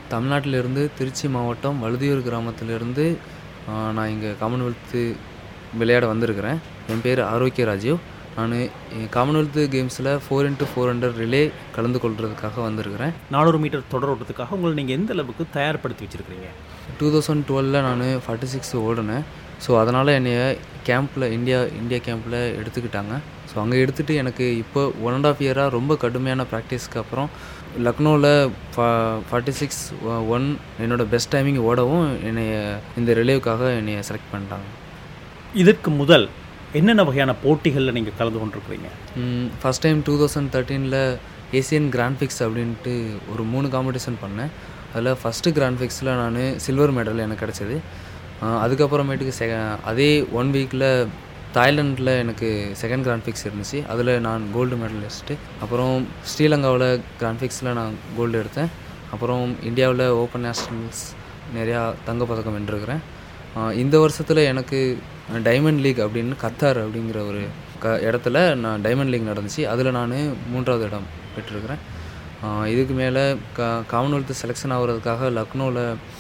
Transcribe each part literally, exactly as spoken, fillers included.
தமிழ்நாட்டிலிருந்து திருச்சி மாவட்டம் வழுதியூர் கிராமத்திலிருந்து நான் இங்கே காமன்வெல்த்து விளையாட வந்திருக்கிறேன். என் பேர் ஆரோக்கிய ராஜீவ். நான் காமன்வெல்த்து கேம்ஸில் four into four hundred relay கலந்து கொள்கிறதுக்காக வந்திருக்கிறேன். நானூறு மீட்டர் தொடர் ஓட்டத்துக்காக உங்களை நீங்கள் எந்த அளவுக்கு தயார்படுத்தி வச்சுருக்கிறீங்க? டூ தௌசண்ட் டுவெலில் நான் ஃபார்ட்டி சிக்ஸ் ஓடினேன். ஸோ அதனால் என்னைய கேம்பில் இந்தியா இந்தியா கேம்பில் எடுத்துக்கிட்டாங்க. ஸோ அங்கே எடுத்துகிட்டு எனக்கு இப்போ ஒன் அண்ட் ஆஃப் இயராக ரொம்ப கடுமையான ப்ராக்டிஸ்க்கு அப்புறம் லக்னோவில் ஃபா ஃபார்ட்டி சிக்ஸ் ஒன் என்னோடய பெஸ்ட் டைமிங் ஓடவும் என்னைய இந்த ரிலேவுக்காக என்னைய செலக்ட் பண்ணிட்டாங்க. இதற்கு முதல் என்னென்ன வகையான போட்டிகளில் நீங்கள் கலந்து கொண்டிருக்கிறீங்க? ஃபஸ்ட் டைம் டூ தௌசண்ட் தேர்ட்டீனில் ஏசியன் கிராண்ட் ஃபிக்ஸ் அப்படின்ட்டு ஒரு மூணு காம்படிஷன் பண்ணேன். அதில் ஃபஸ்ட்டு கிராண்ட் ஃபிக்ஸில் நான் சில்வர் மெடல் எனக்கு கிடச்சிது. அதுக்கப்புறமேட்டுக்கு செக அதே ஒன் வீக்கில் தாய்லாண்டில் எனக்கு செகண்ட் கிராண்ட் ஃபிக்ஸ் இருந்துச்சு. அதில் நான் கோல்டு மெடலிஸ்ட்டு. அப்புறம் ஸ்ரீலங்காவில் கிராண்ட் ஃபிக்ஸில் நான் கோல்டு எடுத்தேன். அப்புறம் இந்தியாவில் ஓப்பன் நேஷ்னல்ஸ் நிறையா தங்கப்பதக்கம் வென்றிருக்கிறேன். இந்த வருஷத்தில் எனக்கு டைமண்ட் லீக் அப்படின்னு கத்தார் அப்படிங்கிற ஒரு க இடத்துல நான் டைமண்ட் லீக் நடந்துச்சு. அதில் நான் மூன்றாவது இடம் பெற்றிருக்கிறேன். இதுக்கு மேலே க காமன்வெல்த்து செலெக்ஷன் ஆகிறதுக்காக லக்னோவில்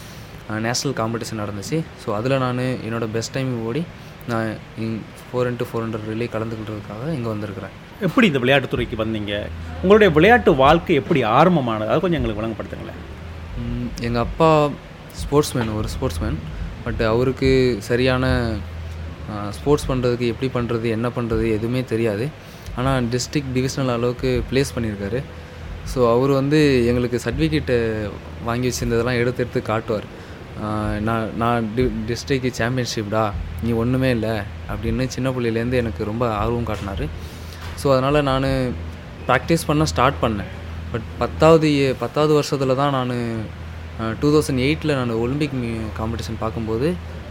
நேஷ்னல் காம்படிஷன் நடந்துச்சு. ஸோ அதில் நான் என்னோடய பெஸ்ட் டைம் ஓடி நான் இங் four into four hundred relay கலந்துக்கிட்டதுக்காக இங்கே வந்திருக்கிறேன். எப்படி இந்த விளையாட்டுத்துறைக்கு வந்தீங்க? உங்களுடைய விளையாட்டு வாழ்க்கை எப்படி ஆரம்பமானது? அது கொஞ்சம் எங்களுக்கு வழங்கப்படுத்துங்களேன். எங்கள் அப்பா ஸ்போர்ட்ஸ்மேன், ஒரு ஸ்போர்ட்ஸ்மேன். பட் அவருக்கு சரியான ஸ்போர்ட்ஸ் பண்ணுறதுக்கு எப்படி பண்ணுறது, என்ன பண்ணுறது எதுவுமே தெரியாது. ஆனால் டிஸ்ட்ரிக்ட் டிவிஷனல் அளவுக்கு ப்ளேஸ் பண்ணியிருக்காரு. ஸோ அவர் வந்து எங்களுக்கு சர்டிஃபிகேட்டை வாங்கி வச்சுருந்ததெல்லாம் எடுத்து எடுத்து காட்டுவார். நான் நான் டி டிஸ்ட்ரிக்ட் சாம்பியன்ஷிப்டா, நீ ஒன்றுமே இல்லை அப்படின்னு சின்ன பிள்ளையிலேருந்து எனக்கு ரொம்ப ஆர்வம் காட்டினார். ஸோ அதனால் நான் ப்ராக்டிஸ் பண்ண ஸ்டார்ட் பண்ணேன். பட் பத்தாவது பத்தாவது வருஷத்தில் தான் நான் டூ தௌசண்ட் எயிட்டில் நான் ஒலிம்பிக் காம்படிஷன் பார்க்கும்போது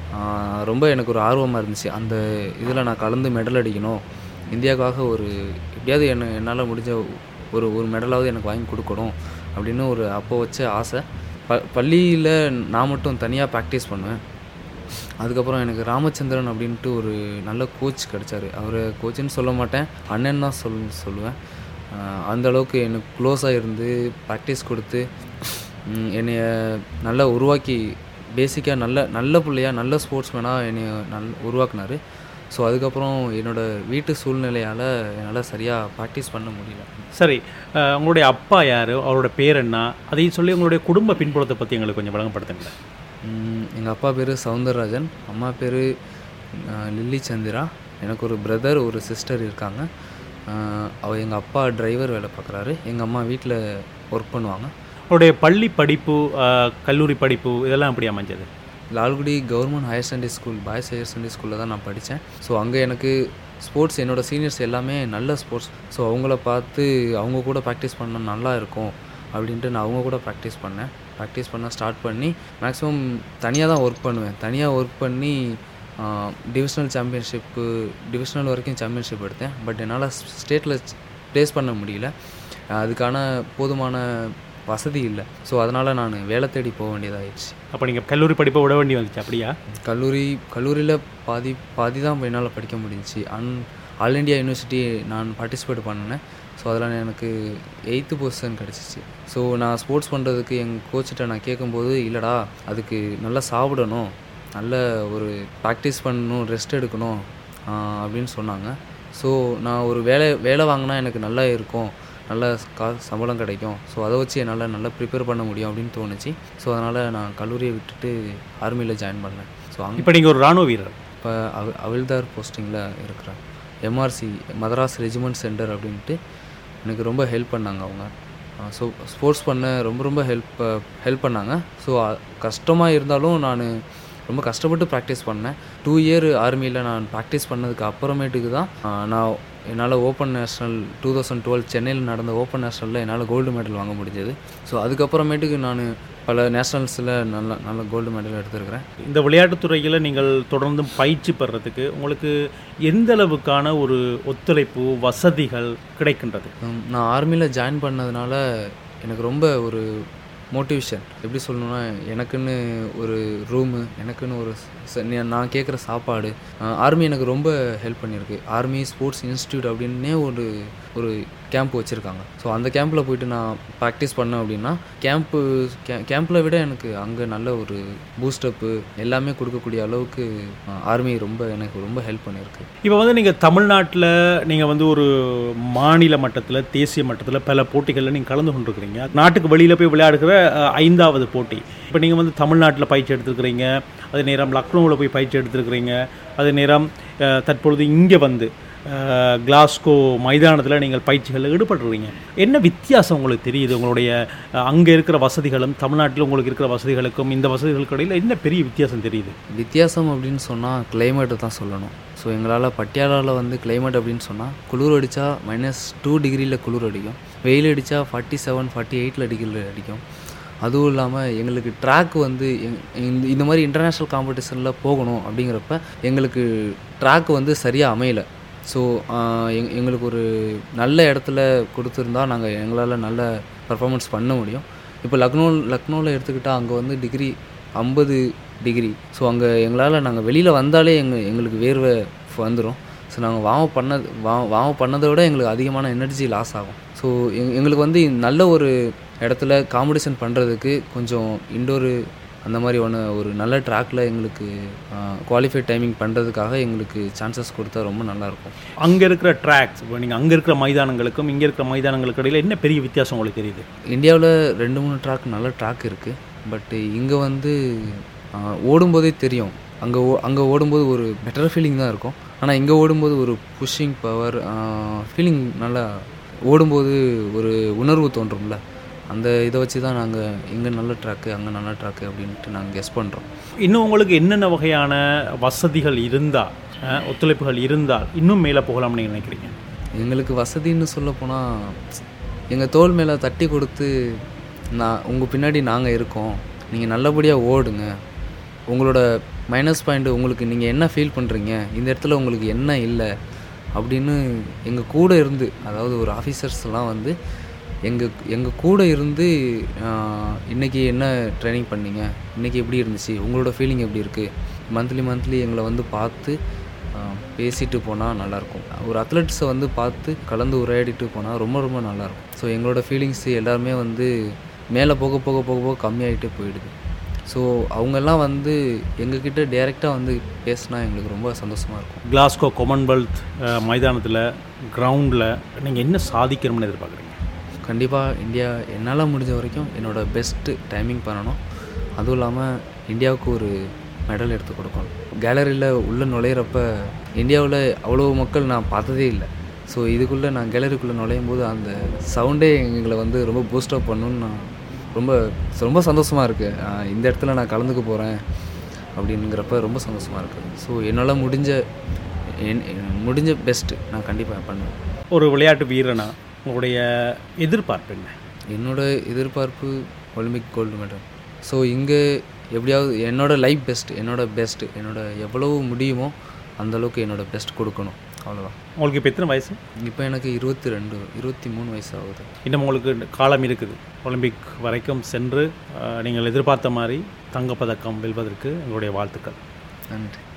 ரொம்ப எனக்கு ஒரு ஆர்வமாக இருந்துச்சு. அந்த இதில் நான் கலந்து மெடல் அடிக்கணும், இந்தியாவுக்காக ஒரு எப்படியாவது என்ன என்னால் முடிஞ்ச ஒரு ஒரு மெடலாவது எனக்கு வாங்கி கொடுக்கணும் அப்படின்னு ஒரு அப்போ வச்ச ஆசை. ப பள்ளியில் நான் மட்டும் தனியாக ப்ராக்டிஸ் பண்ணுவேன். அதுக்கப்புறம் எனக்கு ராமச்சந்திரன் அப்படின்ட்டு ஒரு நல்ல கோச் கிடச்சார். அவர் கோச்சுன்னு சொல்ல மாட்டேன், அண்ணன் தான் சொல் சொல்லுவேன். அந்தளவுக்கு எனக்கு க்ளோஸாக இருந்து ப்ராக்டிஸ் கொடுத்து என்னைய நல்லா உருவாக்கி பேசிக்காக நல்ல நல்ல பிள்ளையாக நல்ல ஸ்போர்ட்ஸ்மேனாக என்னை நல் உருவாக்குனார். ஸோ அதுக்கப்புறம் என்னோடய வீட்டு சூழ்நிலையால் என்னால் சரியாக ப்ராக்டிஸ் பண்ண முடியல. சரி, உங்களுடைய அப்பா யார், அவரோட பேர் என்ன, அதையும் சொல்லி உங்களுடைய குடும்ப பின்புலத்தை பற்றி எங்களுக்கு கொஞ்சம் வழங்கப்படுத்துங்களேன். எங்கள் அப்பா பேர் சவுந்தரராஜன், அம்மா பேர் லில்லி சந்திரா. எனக்கு ஒரு பிரதர் ஒரு சிஸ்டர் இருக்காங்க. அவள் எங்கள் அப்பா டிரைவர் வேலை பார்க்குறாரு, எங்கள் அம்மா வீட்டில் ஒர்க் பண்ணுவாங்க. அவருடைய பள்ளி படிப்பு, கல்லூரி படிப்பு இதெல்லாம் எப்படி அமைஞ்சது? Lalgudi government higher secondary school, boys higher secondary ஸ்கூலில் தான் நான் படித்தேன். ஸோ அங்கே எனக்கு ஸ்போர்ட்ஸ், என்னோடய சீனியர்ஸ் எல்லாமே நல்ல ஸ்போர்ட்ஸ். ஸோ அவங்கள பார்த்து அவங்க கூட ப்ராக்டிஸ் பண்ண நல்லா இருக்கும் அப்படின்ட்டு நான் அவங்க கூட ப்ராக்டிஸ் பண்ணேன். ப்ராக்டிஸ் பண்ண ஸ்டார்ட் பண்ணி மேக்ஸிமம் தனியாக தான் ஒர்க் பண்ணுவேன். தனியாக ஒர்க் பண்ணி டிவிஷ்னல் சாம்பியன்ஷிப்பு டிவிஷ்னல் வரைக்கும் சாம்பியன்ஷிப் எடுத்தேன். பட் என்னால் ஸ்டேட்டில் ப்ளேஸ் பண்ண முடியல. அதுக்கான போதுமான வசதி இல்லை. ஸோ அதனால் நான் வேலை தேடி போக வேண்டியதாகிடுச்சு. அப்போ நீங்கள் கல்லூரி படிப்பை விட வேண்டி வந்துச்சு அப்படியா? கல்லூரி கல்லூரியில் பாதி பாதி தான் என்னால் படிக்க முடிஞ்சிச்சு. அன் ஆல் இண்டியா யூனிவர்சிட்டி நான் பார்ட்டிசிபேட் பண்ணினேன். ஸோ அதில் எனக்கு எயித்து பொசிஷன் கிடச்சிச்சு. ஸோ நான் ஸ்போர்ட்ஸ் பண்ணுறதுக்கு எங்கள் கோச்சிட்ட நான் கேட்கும்போது, இல்லைடா அதுக்கு நல்லா சாப்பிடணும், நல்ல ஒரு ப்ராக்டிஸ் பண்ணணும், ரெஸ்ட் எடுக்கணும் அப்படின்னு சொன்னாங்க. ஸோ நான் ஒரு வேலை வேலை வாங்கினா எனக்கு நல்லா இருக்கும், நல்ல கா சம்பளம் கிடைக்கும். ஸோ அதை வச்சு என்னால் நல்லா ப்ரிப்பேர் பண்ண முடியும் அப்படின்னு தோணுச்சு. ஸோ அதனால் நான் கல்லூரியை விட்டுட்டு ஆர்மியில் ஜாயின் பண்ணேன். ஸோ அங்கே இப்போ நீங்கள் ஒரு இராணுவ வீரர். இப்போ அவ அவில்தார் போஸ்டிங்கில் இருக்கிறேன். எம்ஆர்சி மதராஸ் ரெஜிமெண்ட் சென்டர் அப்படின்ட்டு எனக்கு ரொம்ப ஹெல்ப் பண்ணாங்க அவங்க. ஸோ ஸ்போர்ட்ஸ் பண்ண ரொம்ப ரொம்ப ஹெல்ப் ஹெல்ப் பண்ணாங்க. ஸோ கஷ்டமாக இருந்தாலும் நான் ரொம்ப கஷ்டப்பட்டு ப்ராக்டிஸ் பண்ணேன். டூ இயர் ஆர்மியில் நான் ப்ராக்டிஸ் பண்ணதுக்கு அப்புறமேட்டுக்கு தான் நான் என்னால் open national two thousand twelve சென்னையில் நடந்த ஓப்பன் நேஷ்னலில் என்னால் கோல்டு மெடல் வாங்க முடிஞ்சது. ஸோ அதுக்கப்புறமேட்டுக்கு நான் பல நேஷ்னல்ஸில் நல்ல நல்ல கோல்டு மெடல் எடுத்துருக்கிறேன். இந்த விளையாட்டுத்துறையில் நீங்கள் தொடர்ந்து பயிற்சி பெறத்துக்கு உங்களுக்கு எந்த அளவுக்கான ஒரு ஒத்துழைப்பு வசதிகள் கிடைக்கின்றது? நான் ஆர்மியில் ஜாயின் பண்ணதுனால எனக்கு ரொம்ப ஒரு மோட்டிவேஷன், எப்படி சொல்லணுன்னா, எனக்குன்னு ஒரு ரூமு, எனக்குன்னு ஒரு நான் கேட்குற சாப்பாடு, ஆர்மி எனக்கு ரொம்ப ஹெல்ப் பண்ணியிருக்கு. ஆர்மி ஸ்போர்ட்ஸ் இன்ஸ்டியூட் அப்படின்னே ஒரு ஒரு கேம்ப் வச்சுருக்காங்க. ஸோ அந்த கேம்பில் போயிட்டு நான் ப்ராக்டிஸ் பண்ணேன் அப்படின்னா கேம்ப்பு கே கேம்பில் விட எனக்கு அங்கே நல்ல ஒரு பூஸ்டப்பு எல்லாமே கொடுக்கக்கூடிய அளவுக்கு ஆர்மி ரொம்ப எனக்கு ரொம்ப ஹெல்ப் பண்ணியிருக்கு. இப்போ வந்து நீங்கள் தமிழ்நாட்டில் நீங்கள் வந்து ஒரு மாநில மட்டத்தில் தேசிய மட்டத்தில் பல போட்டிகளில் நீங்கள் கலந்து கொண்டிருக்கிறீங்க. நாட்டுக்கு வெளியில் போய் விளையாடுகிற ஐந்தாவது போட்டி. இப்போ நீங்கள் வந்து தமிழ்நாட்டில் பயிற்சி எடுத்துருக்கிறீங்க, அதே நேரம் லக்னோவில் போய் பயிற்சி எடுத்துருக்கிறீங்க, அதே நேரம் தற்பொழுது இங்கே வந்து கிளாஸ்கோ மைதானத்தில் நீங்கள் பயிற்சிகளில் ஈடுபட்டுறீங்க. என்ன வித்தியாசம் உங்களுக்கு தெரியுது? உங்களுடைய அங்கே இருக்கிற வசதிகளும் தமிழ்நாட்டில் உங்களுக்கு இருக்கிற வசதிகளுக்கும் இந்த வசதிகளுக்கு இடையில் என்ன பெரிய வித்தியாசம் தெரியுது? வித்தியாசம் அப்படின்னு சொன்னால் கிளைமேட்டு தான் சொல்லணும். ஸோ எங்களால் பட்டியாலாவில் வந்து கிளைமேட் அப்படின்னு சொன்னால் குளிர் அடித்தா மைனஸ் டூ டிகிரியில் குளிர் அடிக்கும், வெயில் அடித்தா ஃபார்ட்டி செவன் ஃபார்ட்டி எயிட்டில் டிகிரியில் அடிக்கும். அதுவும் இல்லாமல் எங்களுக்கு ட்ராக் வந்து இந்த மாதிரி இன்டர்நேஷ்னல் காம்படிஷனில் போகணும் அப்படிங்கிறப்ப எங்களுக்கு ட்ராக் வந்து சரியாக அமையலை. ஸோ எங் எங்களுக்கு ஒரு நல்ல இடத்துல கொடுத்துருந்தா நாங்கள் எங்களால் நல்ல பர்ஃபார்மன்ஸ் பண்ண முடியும். இப்போ லக்னோ லக்னோவில் எடுத்துக்கிட்டால் அங்கே வந்து டிகிரி ஐம்பது டிகிரி. ஸோ அங்கே எங்களால் நாங்கள் வெளியில் வந்தாலே எங்கள் எங்களுக்கு வேர்வை வந்துடும். ஸோ நாங்கள் வார்ம் பண்ணது வா வார்ம் பண்ணதை விட எங்களுக்கு அதிகமான எனர்ஜி லாஸ் ஆகும். ஸோ எங் எங்களுக்கு வந்து நல்ல ஒரு இடத்துல காம்படிஷன் பண்ணுறதுக்கு கொஞ்சம் இன்டோரு அந்த மாதிரி ஒன்று ஒரு நல்ல ட்ராக்கில் எங்களுக்கு குவாலிஃபை டைமிங் பண்ணுறதுக்காக எங்களுக்கு சான்சஸ் கொடுத்தா ரொம்ப நல்லாயிருக்கும். அங்கே இருக்கிற ட்ராக்ஸ், இப்போ நீங்கள் அங்கே இருக்கிற மைதானங்களுக்கும் இங்கே இருக்கிற மைதானங்களுக்கு இடையில் என்ன பெரிய வித்தியாசம் உங்களுக்கு தெரியுது? இந்தியாவில் ரெண்டு மூணு ட்ராக் நல்ல ட்ராக் இருக்குது. பட்டு இங்கே வந்து ஓடும்போதே தெரியும். அங்கே ஓ அங்கே ஓடும்போது ஒரு பெட்டர் ஃபீலிங் தான் இருக்கும். ஆனால் இங்கே ஓடும்போது ஒரு புஷ்ஷிங் பவர் ஃபீலிங் நல்லா ஓடும்போது ஒரு உணர்வு தோன்றும்ல, அந்த இதை வச்சு தான் நாங்கள் இங்கே நல்ல ட்ராக்கு அங்கே நல்ல ட்ராக்கு அப்படின்ட்டு நாங்கள் கெஸ் பண்ணுறோம். இன்னும் உங்களுக்கு என்னென்ன வகையான வசதிகள் இருந்தால், ஒத்துழைப்புகள் இருந்தால் இன்னும் மேலே போகலாம்னு நீங்கள் நினைக்கிறீங்க? எங்களுக்கு வசதின்னு சொல்ல போனால் எங்கள் தோள் மேலே தட்டி கொடுத்து நான் உங்கள் பின்னாடி நாங்கள் இருக்கோம், நீங்கள் நல்லபடியாக ஓடுங்க, உங்களோட மைனஸ் பாயிண்ட்டு உங்களுக்கு நீங்கள் என்ன ஃபீல் பண்ணுறீங்க, இந்த இடத்துல உங்களுக்கு என்ன இல்லை அப்படின்னு எங்கள் கூட இருந்து, அதாவது ஒரு ஆஃபீஸர்ஸ்லாம் வந்து எங்கள் எங்கள் கூட இருந்து இன்றைக்கி என்ன ட்ரைனிங் பண்ணிங்க, இன்றைக்கி எப்படி இருந்துச்சு, உங்களோட ஃபீலிங் எப்படி இருக்குது, மந்த்லி மந்த்லி எங்களை வந்து பார்த்து பேசிட்டு போனால் நல்லாயிருக்கும். ஒரு அத்லெட்ஸை வந்து பார்த்து கலந்து உரையாடிட்டு போனால் ரொம்ப ரொம்ப நல்லாயிருக்கும். ஸோ எங்களோட ஃபீலிங்ஸு எல்லாருமே வந்து மேலே போக போக போக போக கம்மியாகிட்டே போயிடுது. ஸோ அவங்கெல்லாம் வந்து எங்ககிட்ட டைரெக்டாக வந்து பேசினா எங்களுக்கு ரொம்ப சந்தோஷமாக இருக்கும். கிளாஸ்கோ காமன்வெல்த் மைதானத்தில் கிரவுண்டில் நீங்கள் என்ன சாதிக்கணும்னு எதிர்பார்க்குறீங்க? கண்டிப்பாக இந்தியா என்னால் முடிஞ்ச வரைக்கும் என்னோடய பெஸ்ட்டு டைமிங் பண்ணணும். அதுவும் இல்லாமல் இந்தியாவுக்கு ஒரு மெடல் எடுத்து கொடுக்கணும். கேலரியில் உள்ளே நுழையிறப்ப இந்தியாவில் அவ்வளோ மக்கள் நான் பார்த்ததே இல்லை. ஸோ இதுக்குள்ளே நான் கேலரிக்குள்ளே நுழையும் போது அந்த சவுண்டே எங்களை வந்து ரொம்ப பூஸ்டப் பண்ணணுன்னு நான் ரொம்ப ரொம்ப சந்தோஷமாக இருக்குது. இந்த இடத்துல நான் கலந்துக்க போகிறேன் அப்படிங்கிறப்ப ரொம்ப சந்தோஷமாக இருக்குது. ஸோ என்னால் முடிஞ்ச என் முடிஞ்ச பெஸ்ட்டு நான் கண்டிப்பாக பண்ணுவேன். ஒரு விளையாட்டு வீரனா உங்களுடைய எதிர்பார்ப்பு என்ன? என்னோடய எதிர்பார்ப்பு ஒலிம்பிக் கோல்டு மெடல். ஸோ இங்கே எப்படியாவது என்னோடய லைஃப் பெஸ்ட்டு, என்னோடய பெஸ்ட்டு, என்னோடய எவ்வளவு முடியுமோ அந்தளவுக்கு என்னோடய பெஸ்ட் கொடுக்கணும், அவ்வளோதான். உங்களுக்கு இப்போ எத்தனை வயசு? இப்போ எனக்கு இருபத்தி ரெண்டு இருபத்தி மூணு வயசு ஆகுது. இன்னும் உங்களுக்கு காலம் இருக்குது. ஒலிம்பிக் வரைக்கும் சென்று நீங்கள் எதிர்பார்த்த மாதிரி தங்கப்பதக்கம் வெல்வதற்கு எங்களுடைய வாழ்த்துக்கள். நன்றி.